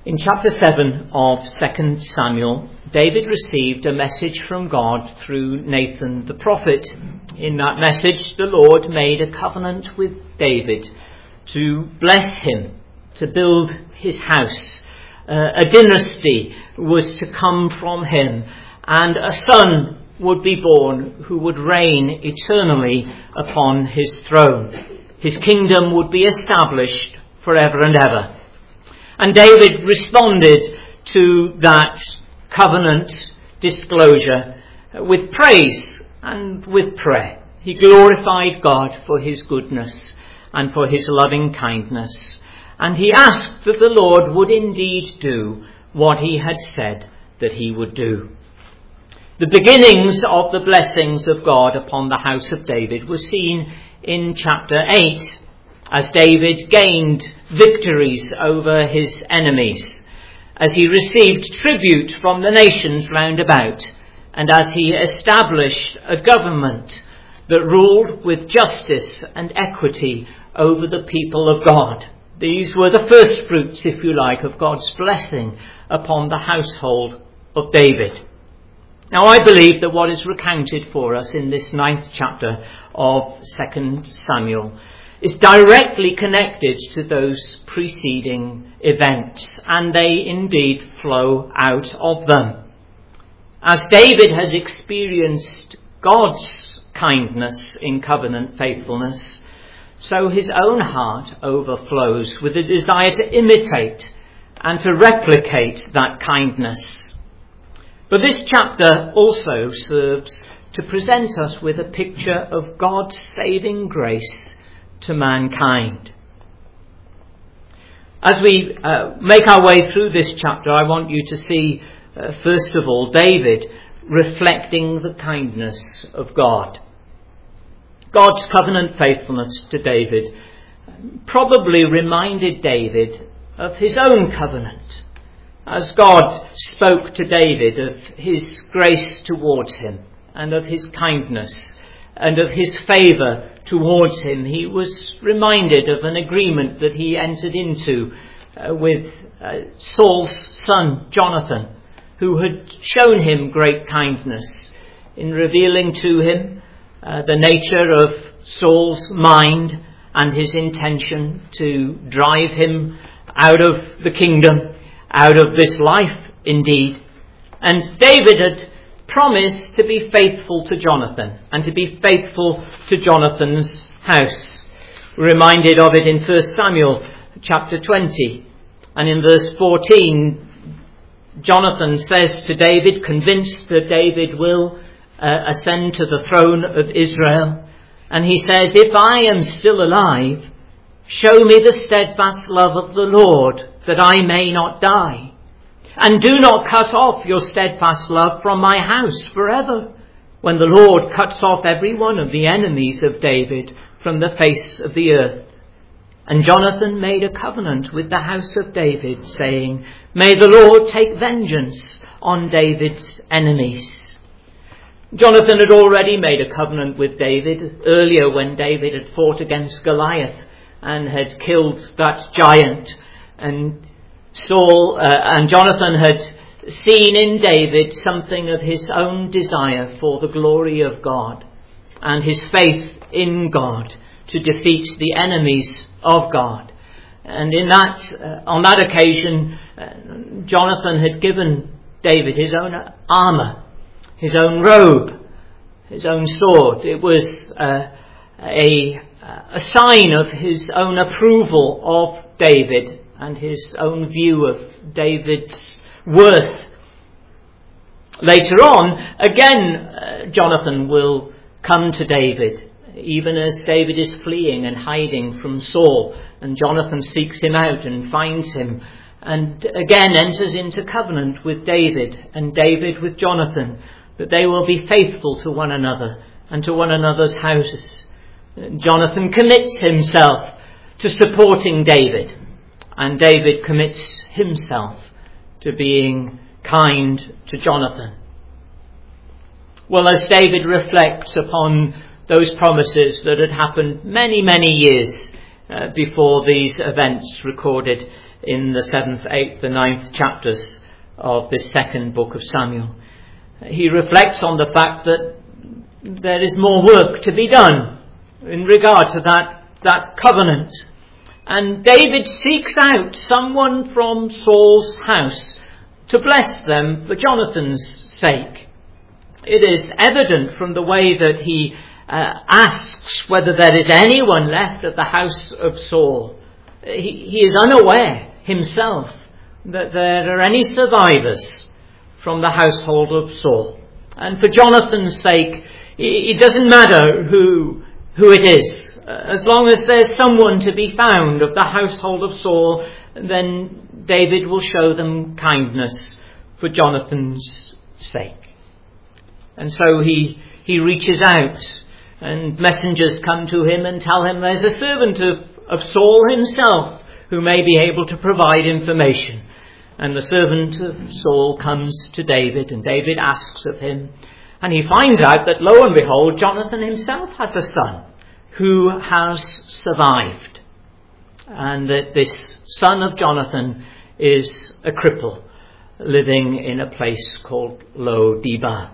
In chapter 7 of 2 Samuel, David received a message from God through Nathan the prophet. In that message, the Lord made a covenant with David to bless him, to build his house. A dynasty was to come from him, and a son would be born who would reign eternally upon his throne. His kingdom would be established forever and ever. And David responded to that covenant disclosure with praise and with prayer. He glorified God for his goodness and for his loving kindness. And he asked that the Lord would indeed do what he had said that he would do. The beginnings of the blessings of God upon the house of David were seen in chapter 8, as David gained victories over his enemies, as he received tribute from the nations round about, and as he established a government that ruled with justice and equity over the people of God. These were the first fruits, if you like, of God's blessing upon the household of David. Now, I believe that what is recounted for us in this 9th chapter of 2 Samuel is directly connected to those preceding events, and they indeed flow out of them. As David has experienced God's kindness in covenant faithfulness, so his own heart overflows with a desire to imitate and to replicate that kindness. But this chapter also serves to present us with a picture of God's saving grace to mankind. As we make our way through this chapter, I want you to see, first of all, David reflecting the kindness of God. God's covenant faithfulness to David probably reminded David of his own covenant, as God spoke to David of his grace towards him and of his kindness and of his favour towards him. He was reminded of an agreement that he entered into with Saul's son Jonathan, who had shown him great kindness in revealing to him the nature of Saul's mind and his intention to drive him out of the kingdom, out of this life indeed. And David had promised to be faithful to Jonathan and to be faithful to Jonathan's house. We're reminded of it in 1 Samuel chapter 20, and in verse 14 Jonathan says to David, convinced that David will ascend to the throne of Israel, and he says, if I am still alive, show me the steadfast love of the Lord, that I may not die. And do not cut off your steadfast love from my house forever, when the Lord cuts off every one of the enemies of David from the face of the earth. And Jonathan made a covenant with the house of David, saying, may the Lord take vengeance on David's enemies. Jonathan had already made a covenant with David earlier when David had fought against Goliath and had killed that giant. And Saul and Jonathan had seen in David something of his own desire for the glory of God and his faith in God to defeat the enemies of God. And on that occasion, Jonathan had given David his own armour, his own robe, his own sword. It was a sign of his own approval of David and his own view of David's worth. Later on, again, Jonathan will come to David, even as David is fleeing and hiding from Saul, and Jonathan seeks him out and finds him, and again enters into covenant with David, and David with Jonathan, that they will be faithful to one another and to one another's houses. Jonathan commits himself to supporting David, and David commits himself to being kind to Jonathan. Well, as David reflects upon those promises that had happened many, many years before these events recorded in the 7th, 8th and 9th chapters of this second book of Samuel. He reflects on the fact that there is more work to be done in regard to that covenant. And David seeks out someone from Saul's house to bless them for Jonathan's sake. It is evident from the way that he asks whether there is anyone left at the house of Saul. He is unaware himself that there are any survivors from the household of Saul. And for Jonathan's sake, it doesn't matter who it is. As long as there's someone to be found of the household of Saul, then David will show them kindness for Jonathan's sake. And so he reaches out, and messengers come to him and tell him there's a servant of Saul himself who may be able to provide information. And the servant of Saul comes to David, and David asks of him. And he finds out that, lo and behold, Jonathan himself has a son who has survived. And that this son of Jonathan is a cripple living in a place called Lo-debar.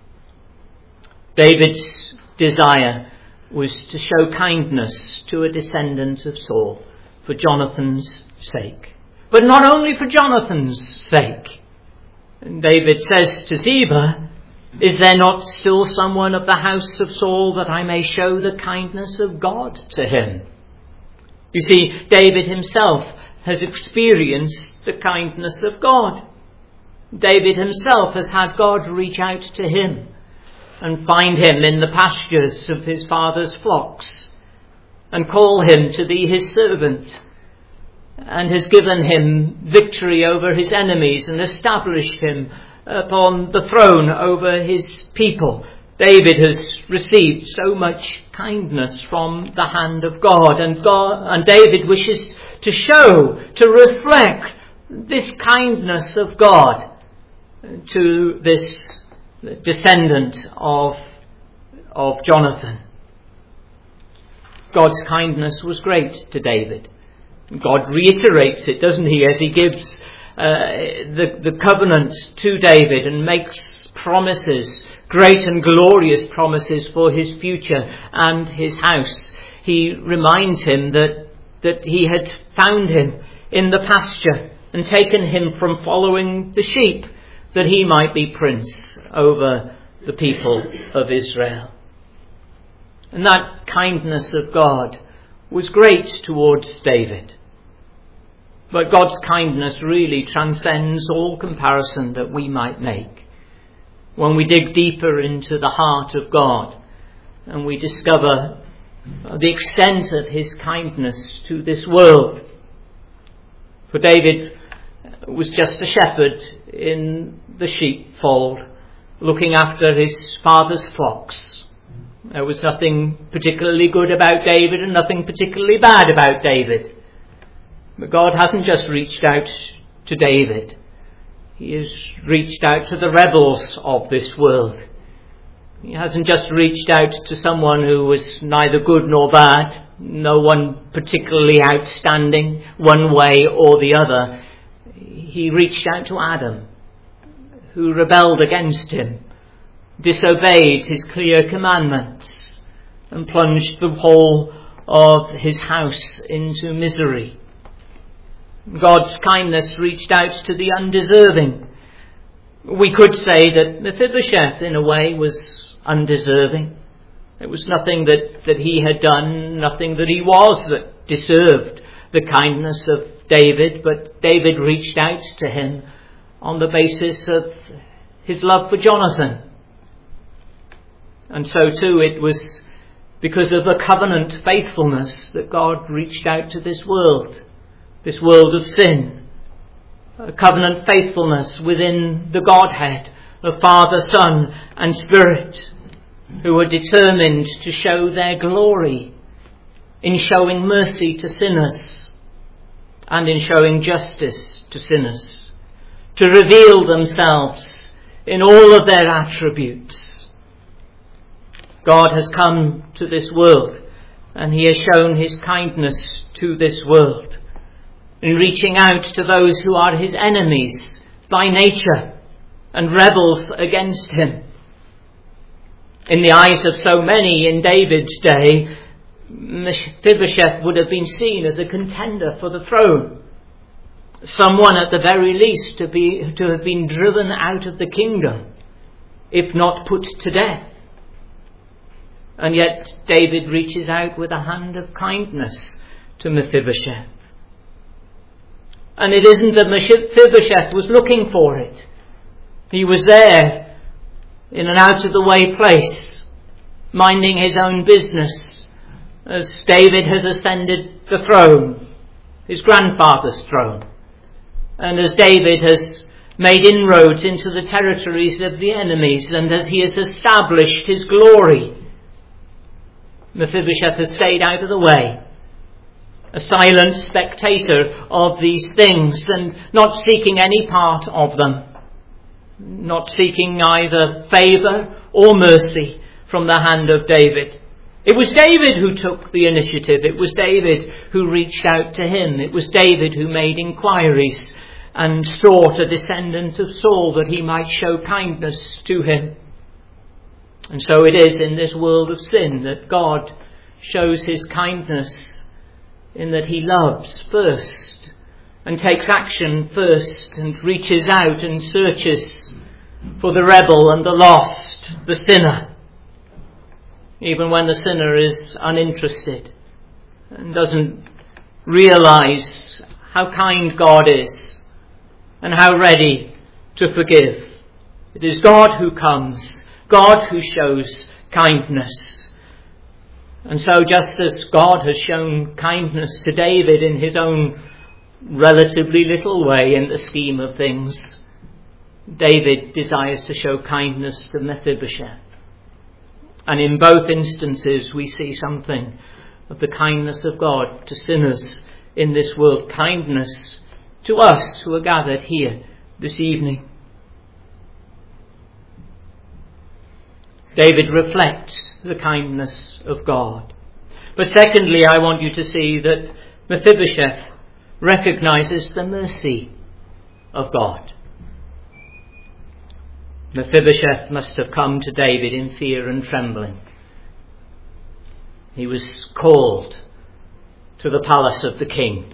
David's desire was to show kindness to a descendant of Saul for Jonathan's sake. But not only for Jonathan's sake. And David says to Ziba, "Is there not still someone of the house of Saul that I may show the kindness of God to him?" You see, David himself has experienced the kindness of God. David himself has had God reach out to him and find him in the pastures of his father's flocks and call him to be his servant, and has given him victory over his enemies and established him upon the throne over his people. David has received so much kindness from the hand of God, and David wishes to show, to reflect this kindness of God to this descendant of Jonathan. God's kindness was great to David. God reiterates it, doesn't he, as he gives the covenant to David and makes promises, great and glorious promises for his future and his house. He reminds him that he had found him in the pasture and taken him from following the sheep, that he might be prince over the people of Israel. And that kindness of God was great towards David. But God's kindness really transcends all comparison that we might make. When we dig deeper into the heart of God and we discover the extent of his kindness to this world. For David was just a shepherd in the sheepfold, looking after his father's flocks. There was nothing particularly good about David and nothing particularly bad about David. But God hasn't just reached out to David. He has reached out to the rebels of this world. He hasn't just reached out to someone who was neither good nor bad, no one particularly outstanding one way or the other. He reached out to Adam, who rebelled against him, disobeyed his clear commandments, and plunged the whole of his house into misery. God's kindness reached out to the undeserving. We could say that Mephibosheth, in a way, was undeserving. It was nothing that he had done, nothing that he was that deserved the kindness of David, but David reached out to him on the basis of his love for Jonathan. And so too it was because of a covenant faithfulness that God reached out to this world of sin. A covenant faithfulness within the Godhead of Father, Son and Spirit, who are determined to show their glory in showing mercy to sinners and in showing justice to sinners, to reveal themselves in all of their attributes. God has come to this world and he has shown his kindness to this world. in reaching out to those who are his enemies by nature and rebels against him. In the eyes of so many in David's day, Mephibosheth would have been seen as a contender for the throne. Someone at the very least to have been driven out of the kingdom, if not put to death. And yet David reaches out with a hand of kindness to Mephibosheth. And it isn't that Mephibosheth was looking for it. He was there in an out-of-the-way place, minding his own business, as David has ascended the throne, his grandfather's throne, and as David has made inroads into the territories of the enemies, and as he has established his glory, Mephibosheth has stayed out of the way, a silent spectator of these things, and not seeking any part of them, not seeking either favour or mercy from the hand of David. It was David who took the initiative. It was David who reached out to him. It was David who made inquiries and sought a descendant of Saul that he might show kindness to him. And so it is in this world of sin that God shows his kindness, in that he loves first and takes action first and reaches out and searches for the rebel and the lost, the sinner, even when the sinner is uninterested and doesn't realize how kind God is and how ready to forgive. It is God who comes, God who shows kindness. And so just as God has shown kindness to David in his own relatively little way in the scheme of things, David desires to show kindness to Mephibosheth. And in both instances we see something of the kindness of God to sinners in this world, kindness to us who are gathered here this evening. David reflects the kindness of God. But secondly, I want you to see that Mephibosheth recognizes the mercy of God. Mephibosheth must have come to David in fear and trembling. He was called to the palace of the king,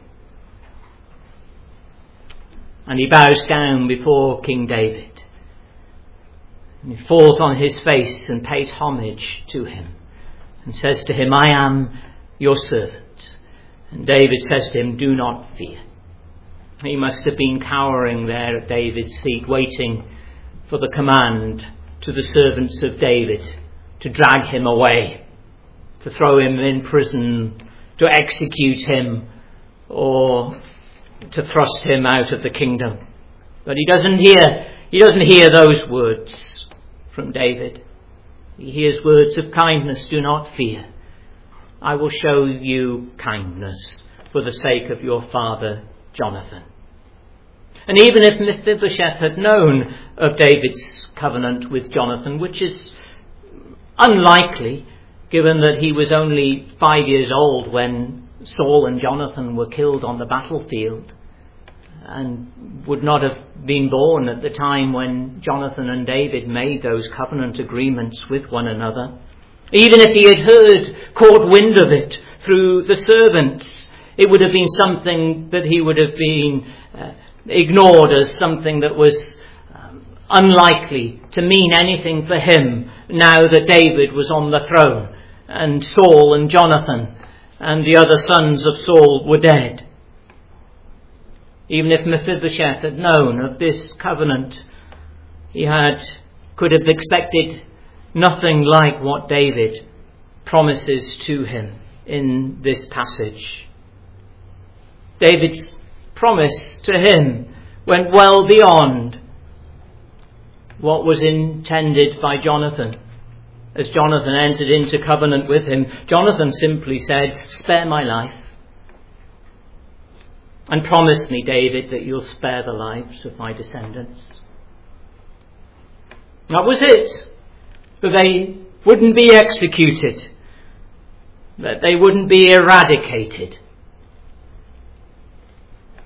and he bows down before King David. And he falls on his face and pays homage to him and says to him, "I am your servant." And David says to him, "Do not fear." He must have been cowering there at David's feet, waiting for the command to the servants of David to drag him away, to throw him in prison, to execute him, or to thrust him out of the kingdom. But he doesn't hear those words from David. He hears words of kindness. "Do not fear. I will show you kindness for the sake of your father Jonathan." And even if Mephibosheth had known of David's covenant with Jonathan, which is unlikely, given that he was only 5 years old when Saul and Jonathan were killed on the battlefield, and would not have been born at the time when Jonathan and David made those covenant agreements with one another. Even if he had caught wind of it through the servants, it would have been something that he would have been ignored as something that was unlikely to mean anything for him now that David was on the throne and Saul and Jonathan and the other sons of Saul were dead. Even if Mephibosheth had known of this covenant, he could have expected nothing like what David promises to him in this passage. David's promise to him went well beyond what was intended by Jonathan. As Jonathan entered into covenant with him, Jonathan simply said, "Spare my life. And promise me, David, that you'll spare the lives of my descendants." That was it. That they wouldn't be executed. That they wouldn't be eradicated.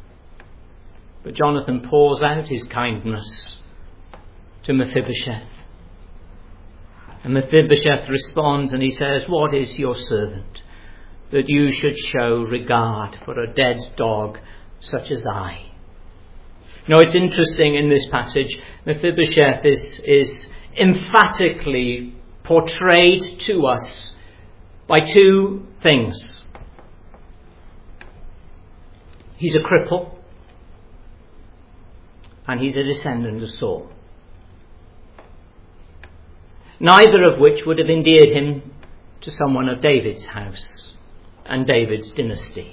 But Jonathan pours out his kindness to Mephibosheth. And Mephibosheth responds and he says, "What is your servant, that you should show regard for a dead dog such as I?" Now it's interesting in this passage, Mephibosheth is emphatically portrayed to us by two things. He's a cripple and he's a descendant of Saul. Neither of which would have endeared him to someone of David's house and David's dynasty.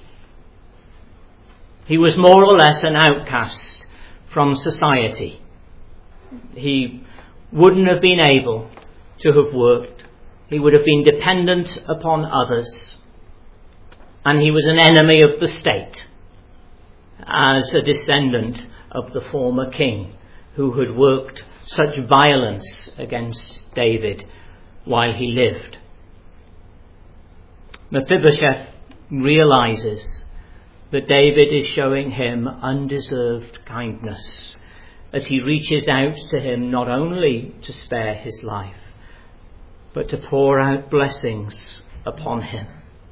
He was more or less an outcast from society. He wouldn't have been able to have worked. He would have been dependent upon others. And he was an enemy of the state as a descendant of the former king who had worked such violence against David while he lived. Mephibosheth realizes that David is showing him undeserved kindness as he reaches out to him not only to spare his life, but to pour out blessings upon him.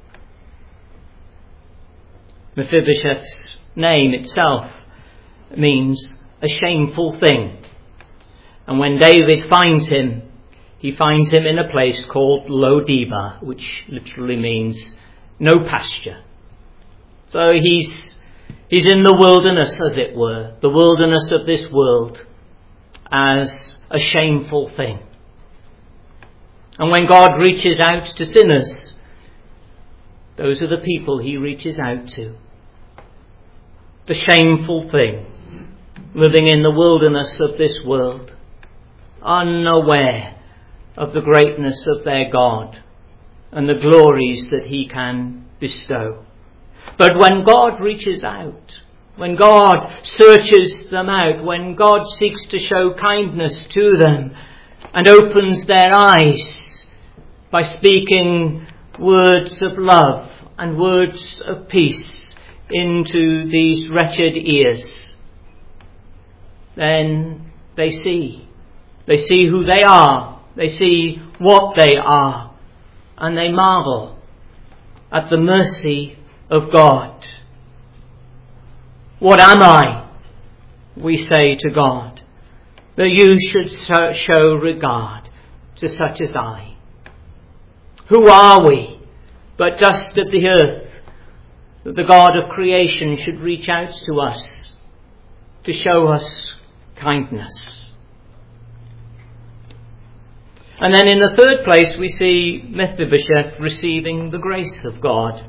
Mephibosheth's name itself means a shameful thing. And when David finds him, he finds him in a place called Lo-debar, which literally means no pasture. So he's in the wilderness, as it were, the wilderness of this world, as a shameful thing. And when God reaches out to sinners, those are the people he reaches out to. The shameful thing, living in the wilderness of this world, unaware of the greatness of their God and the glories that he can bestow. But when God reaches out, when God searches them out, when God seeks to show kindness to them and opens their eyes by speaking words of love and words of peace into these wretched ears, then they see. They see who they are. They see what they are. And they marvel at the mercy of God. What am I, we say to God, that you should show regard to such as I? Who are we but dust of the earth, that the God of creation should reach out to us to show us kindness? And then in the third place we see Mephibosheth receiving the grace of God.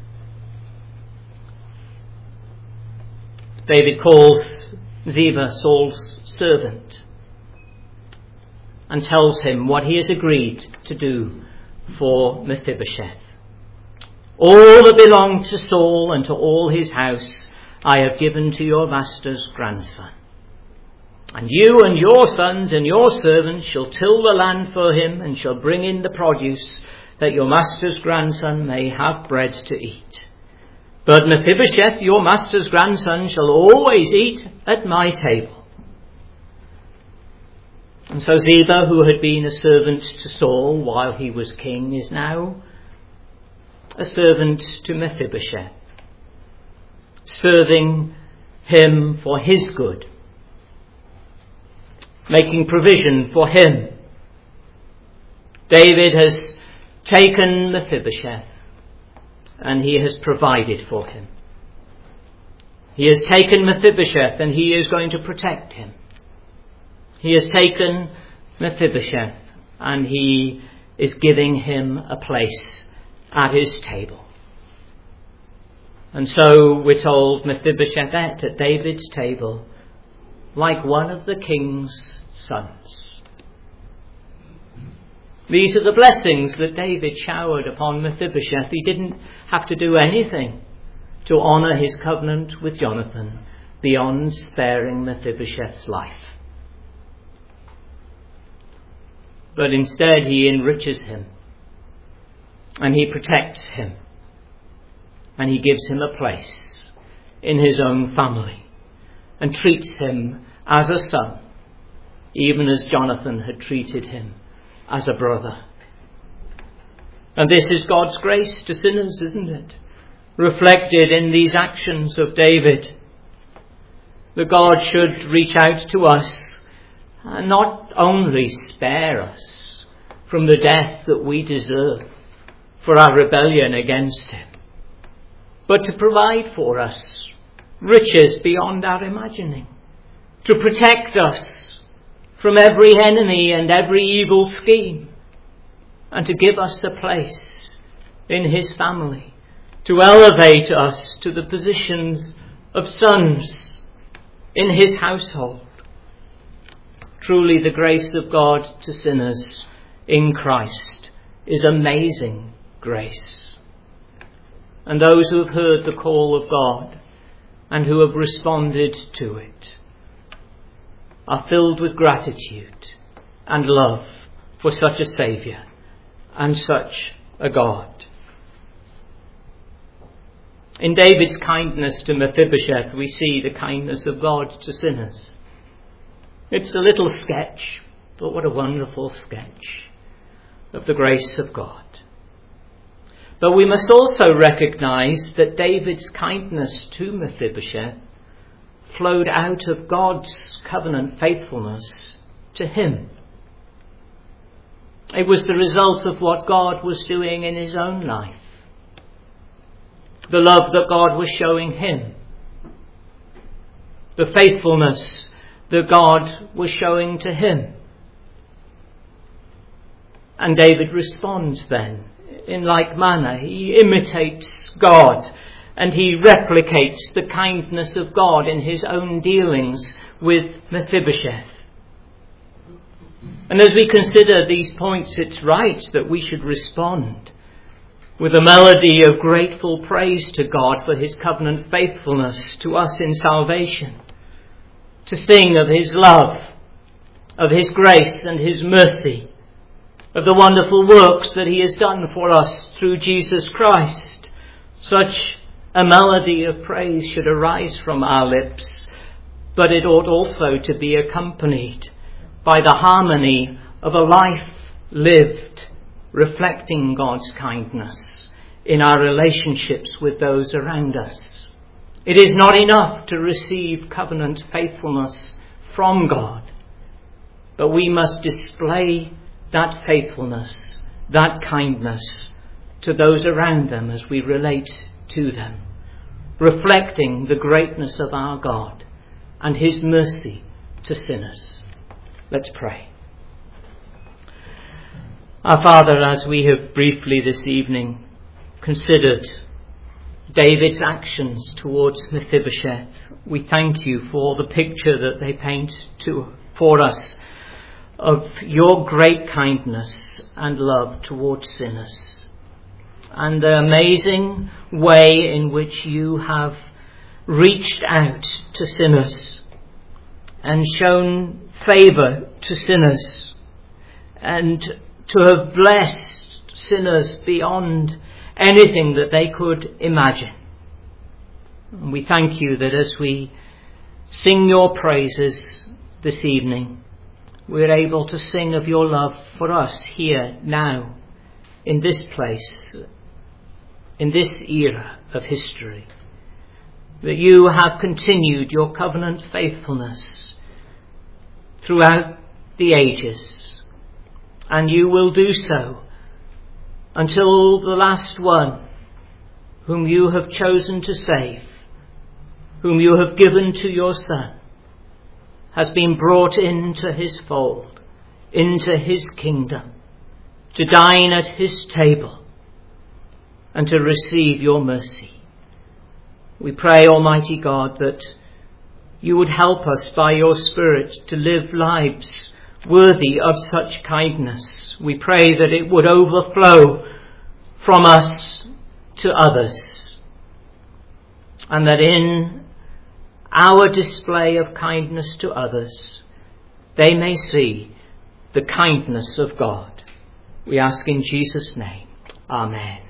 David calls Ziba, Saul's servant, and tells him what he has agreed to do for Mephibosheth. All that belonged to Saul and to all his house I have given to your master's grandson. And you and your sons and your servants shall till the land for him and shall bring in the produce, that your master's grandson may have bread to eat. But Mephibosheth, your master's grandson, shall always eat at my table. And so Ziba, who had been a servant to Saul while he was king, is now a servant to Mephibosheth, serving him for his good, making provision for him. David has taken Mephibosheth and he has provided for him. He has taken Mephibosheth and he is going to protect him. He has taken Mephibosheth and he is giving him a place at his table. And so we're told Mephibosheth ate at David's table like one of the king's sons. These are the blessings that David showered upon Mephibosheth. He didn't have to do anything to honour his covenant with Jonathan beyond sparing Mephibosheth's life. But instead he enriches him and he protects him and he gives him a place in his own family and treats him as a son, even as Jonathan had treated him as a brother. And this is God's grace to sinners, isn't it? Reflected in these actions of David. That God should reach out to us and not only spare us from the death that we deserve for our rebellion against him, but to provide for us riches beyond our imagining, to protect us from every enemy and every evil scheme, and to give us a place in his family, to elevate us to the positions of sons in his household. Truly the grace of God to sinners in Christ is amazing grace. And those who have heard the call of God and who have responded to it are filled with gratitude and love for such a Saviour and such a God. In David's kindness to Mephibosheth, we see the kindness of God to sinners. It's a little sketch, but what a wonderful sketch of the grace of God. But we must also recognise that David's kindness to Mephibosheth flowed out of God's covenant faithfulness to him. It was the result of what God was doing in his own life. The love that God was showing him. The faithfulness that God was showing to him. And David responds then in like manner. He imitates God and he replicates the kindness of God in his own dealings with Mephibosheth. And as we consider these points, it's right that we should respond with a melody of grateful praise to God for his covenant faithfulness to us in salvation. To sing of his love, of his grace and his mercy, of the wonderful works that he has done for us through Jesus Christ. Such a melody of praise should arise from our lips, but it ought also to be accompanied by the harmony of a life lived reflecting God's kindness in our relationships with those around us. It is not enough to receive covenant faithfulness from God, but we must display that faithfulness, that kindness to those around them as we relate to them, reflecting the greatness of our God and his mercy to sinners. Let's pray. Our Father, as we have briefly this evening considered David's actions towards Mephibosheth, we thank you for the picture that they paint for us of your great kindness and love towards sinners, and the amazing way in which you have reached out to sinners and shown favour to sinners, and to have blessed sinners beyond anything that they could imagine. And we thank you that as we sing your praises this evening, we're able to sing of your love for us here, now, in this place, in this era of history. That you have continued your covenant faithfulness throughout the ages, and you will do so until the last one whom you have chosen to save, whom you have given to your Son, has been brought into his fold, into his kingdom, to dine at his table and to receive your mercy. We pray, Almighty God, that you would help us by your Spirit to live lives worthy of such kindness. We pray that it would overflow from us to others, and that in our display of kindness to others, they may see the kindness of God. We ask in Jesus' name. Amen.